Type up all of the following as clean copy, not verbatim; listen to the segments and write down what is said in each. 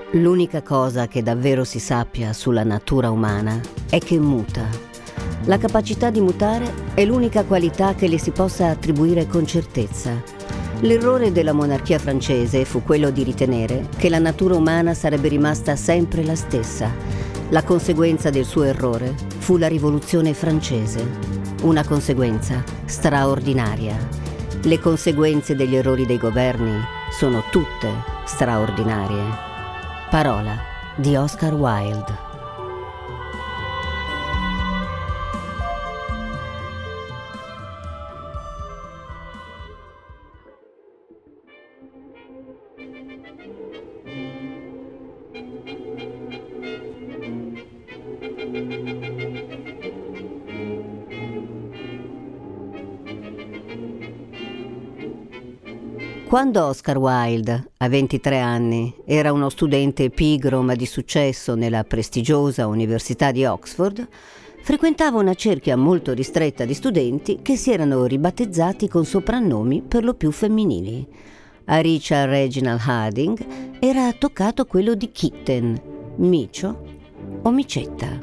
L'unica cosa che davvero si sappia sulla natura umana è che muta. La capacità di mutare è l'unica qualità che le si possa attribuire con certezza. L'errore della monarchia francese fu quello di ritenere che la natura umana sarebbe rimasta sempre la stessa. La conseguenza del suo errore fu la Rivoluzione francese, una conseguenza straordinaria. Le conseguenze degli errori dei governi sono tutte straordinarie. Parola di Oscar Wilde. Quando Oscar Wilde, a 23 anni, era uno studente pigro ma di successo nella prestigiosa Università di Oxford, frequentava una cerchia molto ristretta di studenti che si erano ribattezzati con soprannomi per lo più femminili. A Richard Reginald Harding era toccato quello di Kitten, Micio o Micetta.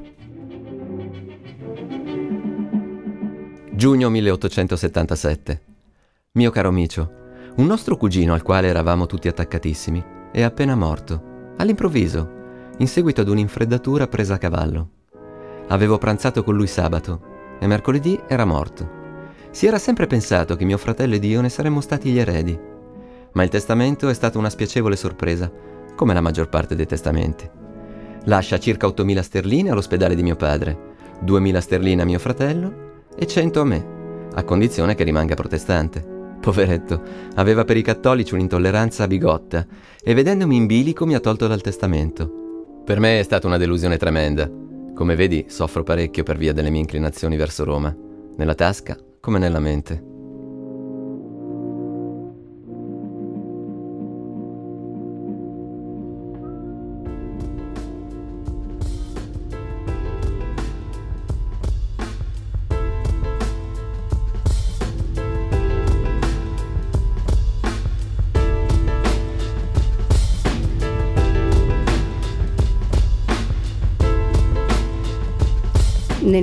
Giugno 1877. Mio caro Micio, un nostro cugino al quale eravamo tutti attaccatissimi è appena morto, all'improvviso, in seguito ad un'infreddatura presa a cavallo. Avevo pranzato con lui sabato e mercoledì era morto. Si era sempre pensato che mio fratello ed io ne saremmo stati gli eredi, ma il testamento è stata una spiacevole sorpresa, come la maggior parte dei testamenti. Lascia circa 8.000 sterline all'ospedale di mio padre, 2.000 sterline a mio fratello e 100 a me, a condizione che rimanga protestante. Poveretto, aveva per i cattolici un'intolleranza bigotta e vedendomi in bilico mi ha tolto dal testamento. Per me è stata una delusione tremenda. Come vedi, soffro parecchio per via delle mie inclinazioni verso Roma, nella tasca come nella mente. Nel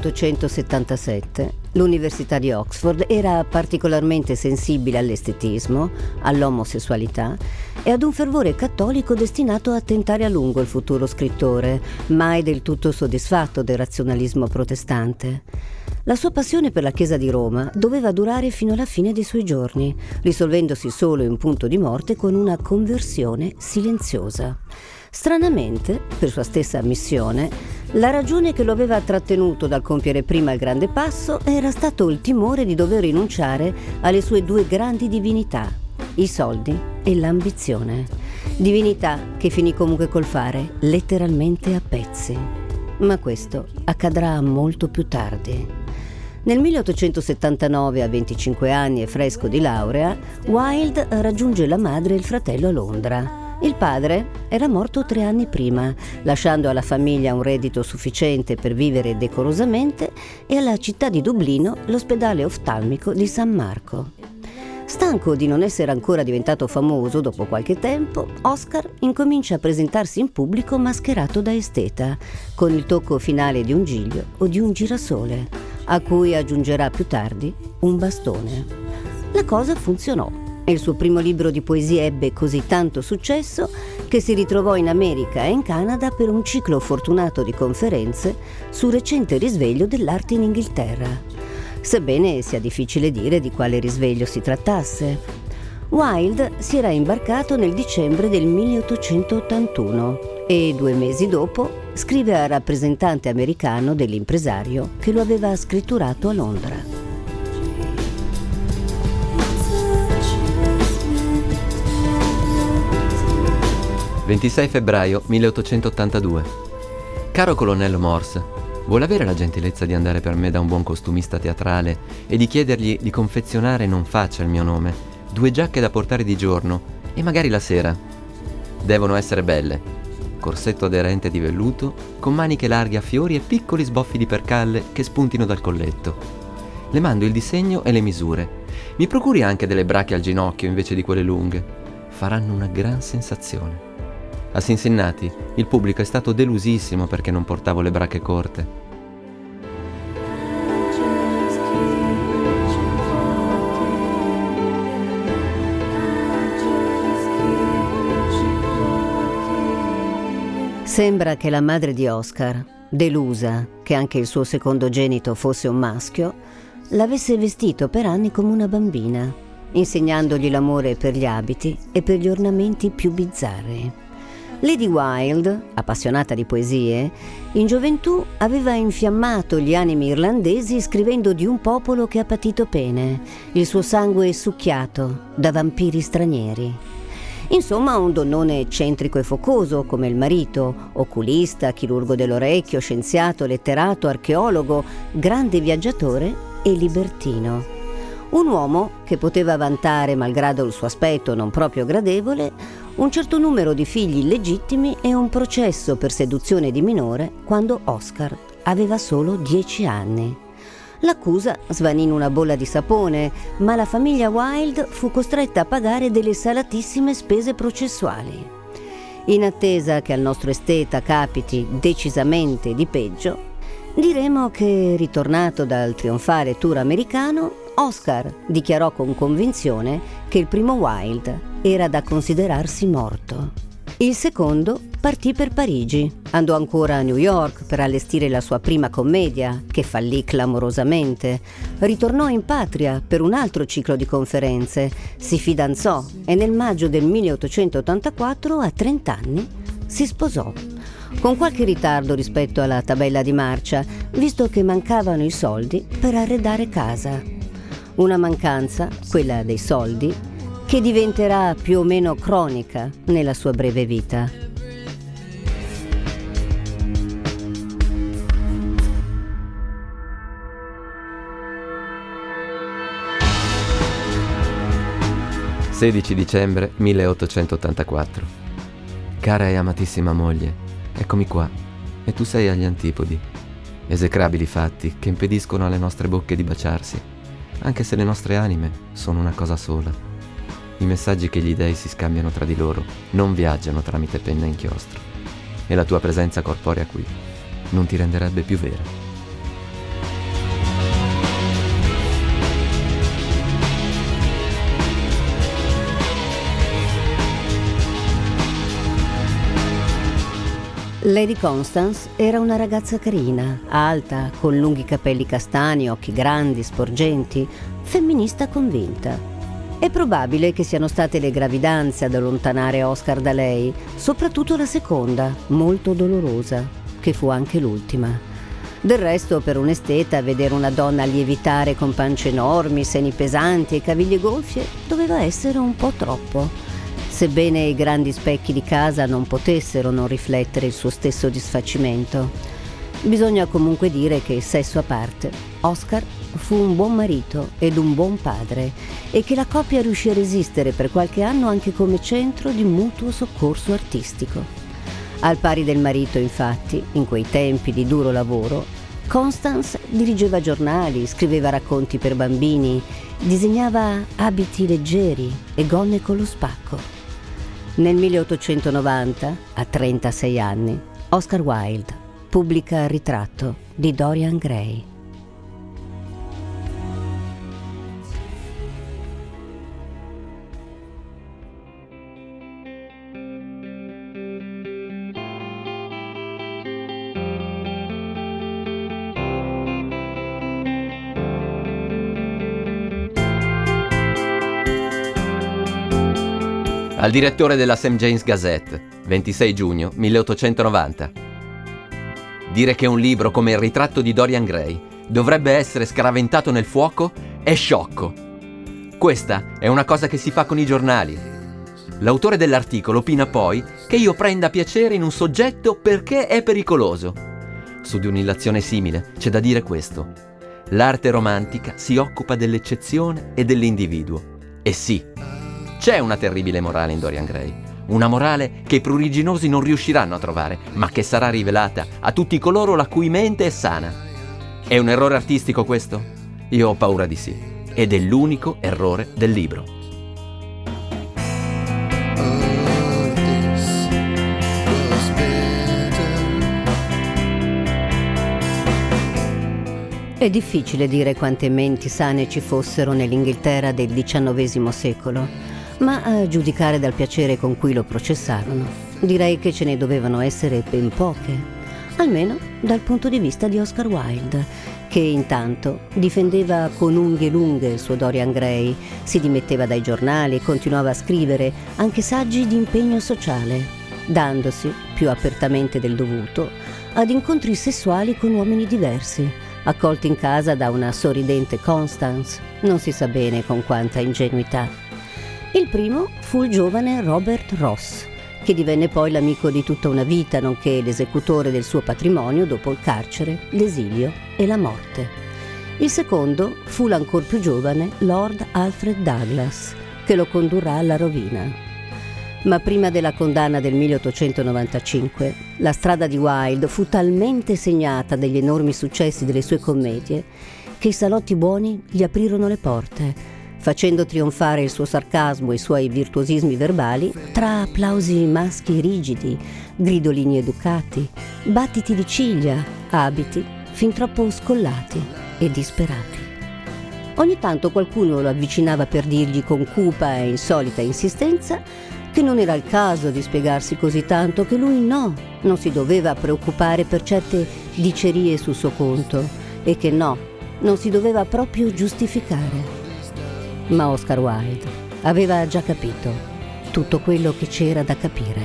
1877 l'Università di Oxford era particolarmente sensibile all'estetismo, all'omosessualità e ad un fervore cattolico destinato a tentare a lungo il futuro scrittore, mai del tutto soddisfatto del razionalismo protestante. La sua passione per la Chiesa di Roma doveva durare fino alla fine dei suoi giorni, risolvendosi solo in punto di morte con una conversione silenziosa. Stranamente, per sua stessa ammissione, la ragione che lo aveva trattenuto dal compiere prima il grande passo era stato il timore di dover rinunciare alle sue due grandi divinità, i soldi e l'ambizione. Divinità che finì comunque col fare letteralmente a pezzi. Ma questo accadrà molto più tardi. Nel 1879, a 25 anni e fresco di laurea, Wilde raggiunge la madre e il fratello a Londra. Il padre era morto 3 anni prima, lasciando alla famiglia un reddito sufficiente per vivere decorosamente e alla città di Dublino l'ospedale oftalmico di San Marco. Stanco di non essere ancora diventato famoso dopo qualche tempo, Oscar incomincia a presentarsi in pubblico mascherato da esteta, con il tocco finale di un giglio o di un girasole, a cui aggiungerà più tardi un bastone. La cosa funzionò. E il suo primo libro di poesie ebbe così tanto successo che si ritrovò in America e in Canada per un ciclo fortunato di conferenze sul recente risveglio dell'arte in Inghilterra, sebbene sia difficile dire di quale risveglio si trattasse. Wilde si era imbarcato nel dicembre del 1881 e 2 mesi dopo scrive al rappresentante americano dell'impresario che lo aveva scritturato a Londra. 26 febbraio 1882. Caro colonnello Morse, vuole avere la gentilezza di andare per me da un buon costumista teatrale e di chiedergli di confezionare non faccia il mio nome 2 giacche da portare di giorno e magari la sera. Devono essere belle. Corsetto aderente di velluto, con maniche larghe a fiori e piccoli sboffi di percalle che spuntino dal colletto. Le mando il disegno e le misure. Mi procuri anche delle brache al ginocchio invece di quelle lunghe. Faranno una gran sensazione. A Cincinnati il pubblico è stato delusissimo perché non portavo le bracche corte. Sembra che la madre di Oscar, delusa che anche il suo secondogenito fosse un maschio, l'avesse vestito per anni come una bambina, insegnandogli l'amore per gli abiti e per gli ornamenti più bizzarri. Lady Wilde, appassionata di poesie, in gioventù aveva infiammato gli animi irlandesi scrivendo di un popolo che ha patito pene, il suo sangue succhiato da vampiri stranieri. Insomma, un donnone eccentrico e focoso come il marito, oculista, chirurgo dell'orecchio, scienziato, letterato, archeologo, grande viaggiatore e libertino. Un uomo che poteva vantare, malgrado il suo aspetto non proprio gradevole, un certo numero di figli illegittimi e un processo per seduzione di minore quando Oscar aveva solo 10 anni. L'accusa svanì in una bolla di sapone, ma la famiglia Wilde fu costretta a pagare delle salatissime spese processuali. In attesa che al nostro esteta capiti decisamente di peggio, diremo che, ritornato dal trionfale tour americano, Oscar dichiarò con convinzione che il primo Wilde era da considerarsi morto. Il secondo partì per Parigi, andò ancora a New York per allestire la sua prima commedia, che fallì clamorosamente, ritornò in patria per un altro ciclo di conferenze, si fidanzò e nel maggio del 1884, a 30 anni, si sposò. Con qualche ritardo rispetto alla tabella di marcia, visto che mancavano i soldi per arredare casa. Una mancanza, quella dei soldi, che diventerà più o meno cronica nella sua breve vita. «16 dicembre 1884. Cara e amatissima moglie, eccomi qua, e tu sei agli antipodi. Esecrabili fatti che impediscono alle nostre bocche di baciarsi, anche se le nostre anime sono una cosa sola. I messaggi che gli dei si scambiano tra di loro non viaggiano tramite penna e inchiostro, e la tua presenza corporea qui non ti renderebbe più vera. Lady Constance era una ragazza carina, alta, con lunghi capelli castani, occhi grandi, sporgenti, femminista convinta. È probabile che siano state le gravidanze ad allontanare Oscar da lei, soprattutto la seconda, molto dolorosa, che fu anche l'ultima. Del resto, per un esteta, vedere una donna lievitare con pance enormi, seni pesanti e caviglie gonfie doveva essere un po' troppo, sebbene i grandi specchi di casa non potessero non riflettere il suo stesso disfacimento. Bisogna comunque dire che, sesso a parte, Oscar fu un buon marito ed un buon padre e che la coppia riuscì a resistere per qualche anno anche come centro di mutuo soccorso artistico. Al pari del marito, infatti, in quei tempi di duro lavoro, Constance dirigeva giornali, scriveva racconti per bambini, disegnava abiti leggeri e gonne con lo spacco. Nel 1890, a 36 anni, Oscar Wilde pubblica il ritratto di Dorian Gray. Al direttore della St. James Gazette, 26 giugno 1890. Dire che un libro come il ritratto di Dorian Gray dovrebbe essere scaraventato nel fuoco è sciocco. Questa è una cosa che si fa con i giornali. L'autore dell'articolo opina poi che io prenda piacere in un soggetto perché è pericoloso. Su di un'illazione simile c'è da dire questo: l'arte romantica si occupa dell'eccezione e dell'individuo. E sì, c'è una terribile morale in Dorian Gray, una morale che i pruriginosi non riusciranno a trovare, ma che sarà rivelata a tutti coloro la cui mente è sana. È un errore artistico questo? Io ho paura di sì, ed è l'unico errore del libro. È difficile dire quante menti sane ci fossero nell'Inghilterra del XIX secolo, ma a giudicare dal piacere con cui lo processarono, direi che ce ne dovevano essere ben poche, almeno dal punto di vista di Oscar Wilde, che intanto difendeva con unghie lunghe il suo Dorian Gray, si dimetteva dai giornali e continuava a scrivere anche saggi di impegno sociale, dandosi, più apertamente del dovuto, ad incontri sessuali con uomini diversi, accolti in casa da una sorridente Constance, non si sa bene con quanta ingenuità. Il primo fu il giovane Robert Ross, che divenne poi l'amico di tutta una vita, nonché l'esecutore del suo patrimonio dopo il carcere, l'esilio e la morte. Il secondo fu l'ancor più giovane Lord Alfred Douglas, che lo condurrà alla rovina. Ma prima della condanna del 1895, la strada di Wilde fu talmente segnata dagli enormi successi delle sue commedie che i salotti buoni gli aprirono le porte, facendo trionfare il suo sarcasmo e i suoi virtuosismi verbali tra applausi maschi rigidi, gridolini educati, battiti di ciglia, abiti fin troppo scollati e disperati. Ogni tanto qualcuno lo avvicinava per dirgli con cupa e insolita insistenza che non era il caso di spiegarsi così tanto, che lui non si doveva preoccupare per certe dicerie sul suo conto e che non si doveva proprio giustificare. Ma Oscar Wilde aveva già capito tutto quello che c'era da capire.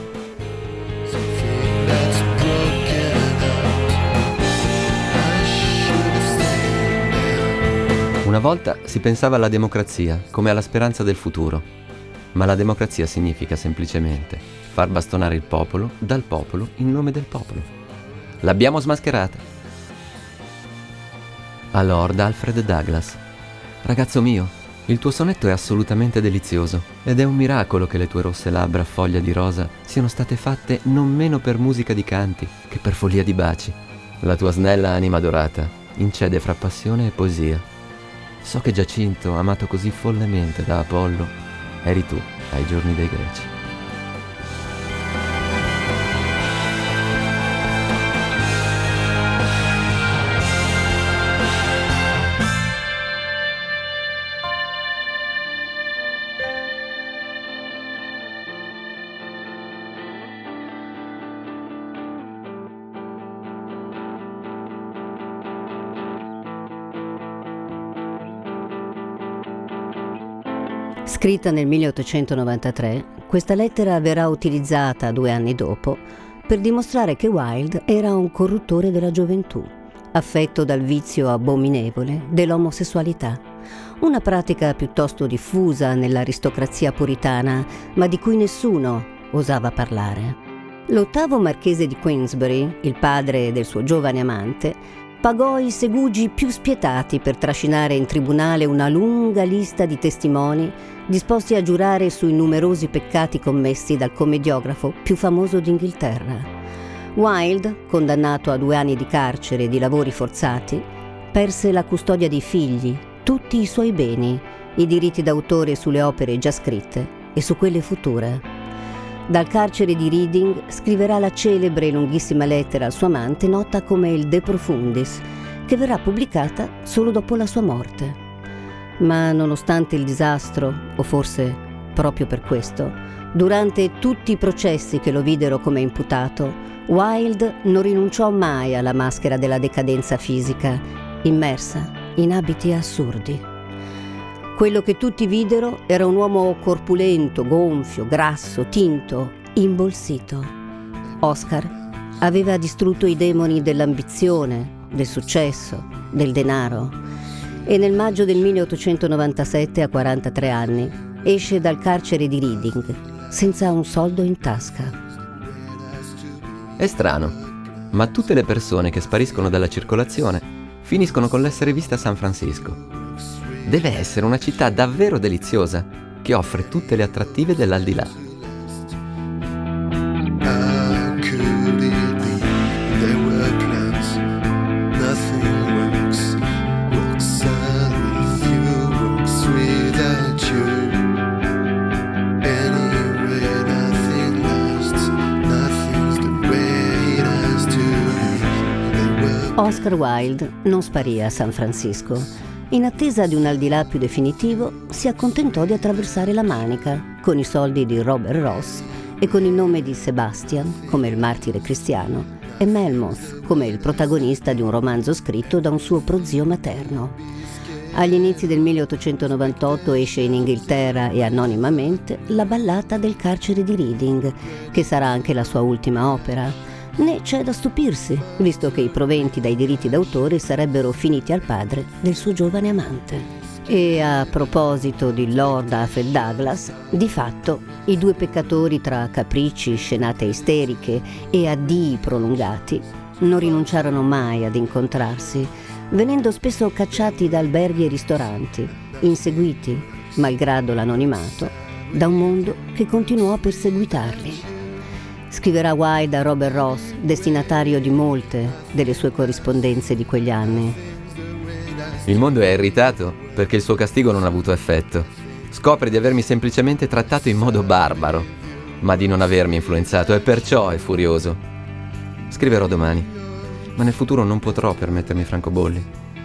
Una volta si pensava alla democrazia come alla speranza del futuro, ma la democrazia significa semplicemente far bastonare il popolo dal popolo in nome del popolo. L'abbiamo smascherata. A Lord Alfred Douglas. Ragazzo mio, il tuo sonetto è assolutamente delizioso ed è un miracolo che le tue rosse labbra a foglia di rosa siano state fatte non meno per musica di canti che per follia di baci. La tua snella anima dorata incede fra passione e poesia. So che Giacinto, amato così follemente da Apollo, eri tu ai giorni dei Greci. Scritta nel 1893, questa lettera verrà utilizzata 2 anni dopo per dimostrare che Wilde era un corruttore della gioventù, affetto dal vizio abominevole dell'omosessualità, una pratica piuttosto diffusa nell'aristocrazia puritana, ma di cui nessuno osava parlare. L'8º marchese di Queensberry, il padre del suo giovane amante, pagò i segugi più spietati per trascinare in tribunale una lunga lista di testimoni disposti a giurare sui numerosi peccati commessi dal commediografo più famoso d'Inghilterra. Wilde, condannato a 2 anni di carcere e di lavori forzati, perse la custodia dei figli, tutti i suoi beni, i diritti d'autore sulle opere già scritte e su quelle future. Dal carcere di Reading scriverà la celebre e lunghissima lettera al suo amante nota come il De Profundis, che verrà pubblicata solo dopo la sua morte. Ma nonostante il disastro, o forse proprio per questo, durante tutti i processi che lo videro come imputato, Wilde non rinunciò mai alla maschera della decadenza fisica, immersa in abiti assurdi. Quello che tutti videro era un uomo corpulento, gonfio, grasso, tinto, imbolsito. Oscar aveva distrutto i demoni dell'ambizione, del successo, del denaro e nel maggio del 1897, a 43 anni, esce dal carcere di Reading senza un soldo in tasca. È strano, ma tutte le persone che spariscono dalla circolazione finiscono con l'essere viste a San Francisco. Deve essere una città davvero deliziosa, che offre tutte le attrattive dell'aldilà. Oscar Wilde non sparì a San Francisco. In attesa di un al di là più definitivo, si accontentò di attraversare la Manica con i soldi di Robert Ross e con il nome di Sebastian come il martire cristiano e Melmoth come il protagonista di un romanzo scritto da un suo prozio materno. Agli inizi del 1898 esce in Inghilterra e anonimamente La ballata del carcere di Reading, che sarà anche la sua ultima opera. Né c'è da stupirsi, visto che i proventi dai diritti d'autore sarebbero finiti al padre del suo giovane amante. E a proposito di Lord Alfred Douglas, di fatto i due peccatori, tra capricci, scenate isteriche e addii prolungati, non rinunciarono mai ad incontrarsi, venendo spesso cacciati da alberghi e ristoranti, inseguiti, malgrado l'anonimato, da un mondo che continuò a perseguitarli. Scriverà Wilde a Robert Ross, destinatario di molte delle sue corrispondenze di quegli anni. Il mondo è irritato perché il suo castigo non ha avuto effetto. Scopre di avermi semplicemente trattato in modo barbaro, ma di non avermi influenzato e perciò è furioso. Scriverò domani, ma nel futuro non potrò permettermi francobolli.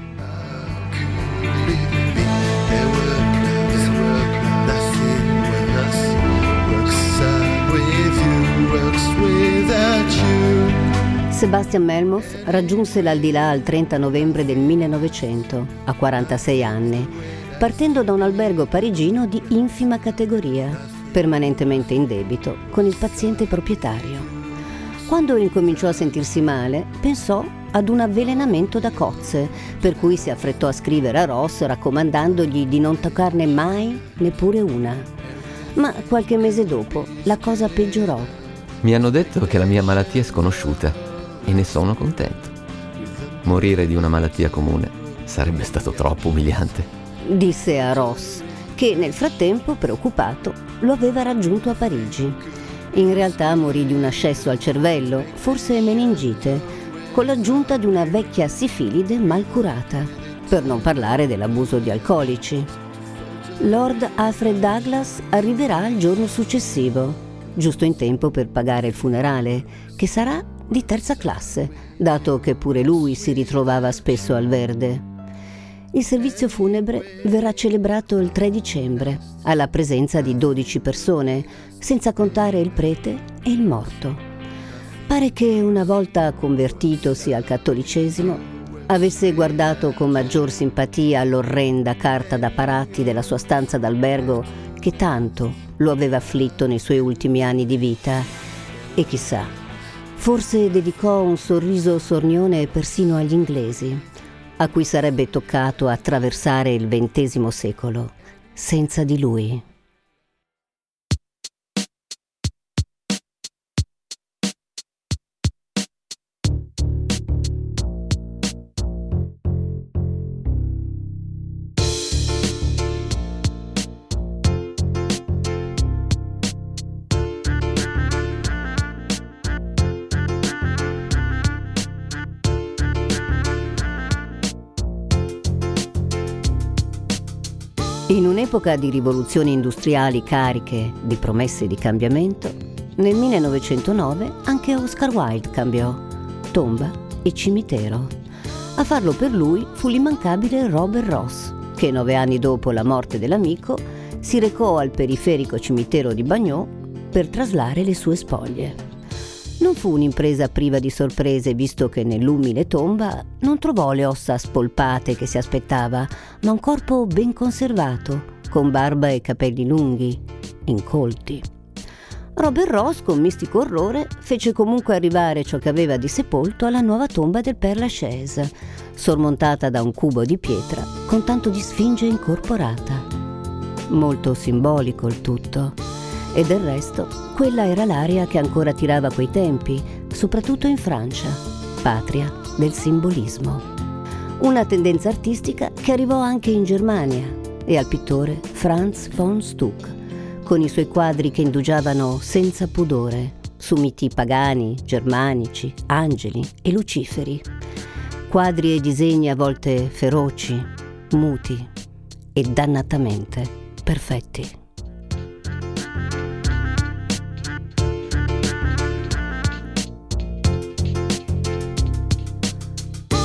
Sebastian Melmoth raggiunse l'aldilà al 30 novembre del 1900, a 46 anni, partendo da un albergo parigino di infima categoria, permanentemente in debito con il paziente proprietario. Quando incominciò a sentirsi male, pensò ad un avvelenamento da cozze, per cui si affrettò a scrivere a Ross raccomandandogli di non toccarne mai neppure una. Ma qualche mese dopo la cosa peggiorò. Mi hanno detto che la mia malattia è sconosciuta e ne sono contento. Morire di una malattia comune sarebbe stato troppo umiliante, disse a Ross, che nel frattempo, preoccupato, lo aveva raggiunto a Parigi. In realtà morì di un ascesso al cervello, forse meningite, con l'aggiunta di una vecchia sifilide mal curata, per non parlare dell'abuso di alcolici. Lord Alfred Douglas arriverà il giorno successivo, giusto in tempo per pagare il funerale, che sarà di terza classe, dato che pure lui si ritrovava spesso al Verde. Il servizio funebre verrà celebrato il 3 dicembre, alla presenza di 12 persone, senza contare il prete e il morto. Pare che una volta convertitosi al cattolicesimo, avesse guardato con maggior simpatia all'orrenda carta da parati della sua stanza d'albergo che tanto lo aveva afflitto nei suoi ultimi anni di vita. E chissà, forse dedicò un sorriso sornione persino agli inglesi, a cui sarebbe toccato attraversare il XX secolo senza di lui. In un'epoca di rivoluzioni industriali cariche di promesse di cambiamento, nel 1909 anche Oscar Wilde cambiò tomba e cimitero. A farlo per lui fu l'immancabile Robert Ross, che 9 anni dopo la morte dell'amico si recò al periferico cimitero di Bagneux per traslare le sue spoglie. Non fu un'impresa priva di sorprese, visto che nell'umile tomba non trovò le ossa spolpate che si aspettava, ma un corpo ben conservato, con barba e capelli lunghi, incolti. Robert Ross, con mistico orrore, fece comunque arrivare ciò che aveva di sepolto alla nuova tomba del Père Lachaise, sormontata da un cubo di pietra con tanto di sfinge incorporata. Molto simbolico il tutto. E del resto, quella era l'aria che ancora tirava a quei tempi, soprattutto in Francia, patria del simbolismo. Una tendenza artistica che arrivò anche in Germania e al pittore Franz von Stuck, con i suoi quadri che indugiavano senza pudore su miti pagani, germanici, angeli e luciferi. Quadri e disegni a volte feroci, muti e dannatamente perfetti.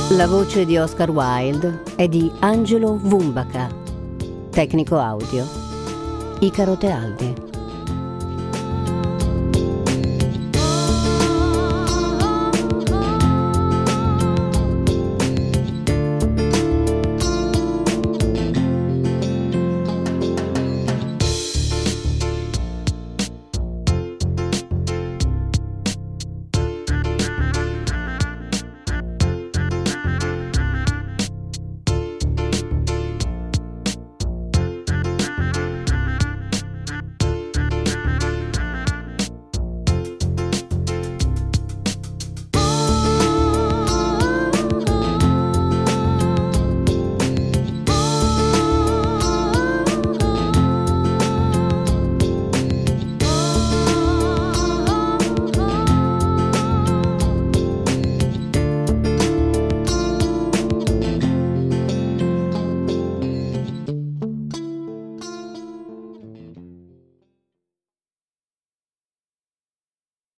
La voce di Oscar Wilde è di Angelo Vumbaca. Tecnico audio Icaro Tealdi.